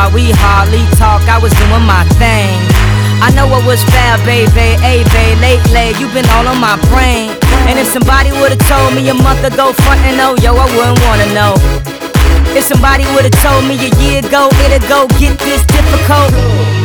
car, we hardly talk, I was doing my thing. I know it was foul, baby, hey, babe, lately you been all on my brain. And if somebody would've told me a month ago, frontin', oh, yo, I wouldn't wanna know. If somebody would've told me a year ago, it'd go get this difficult.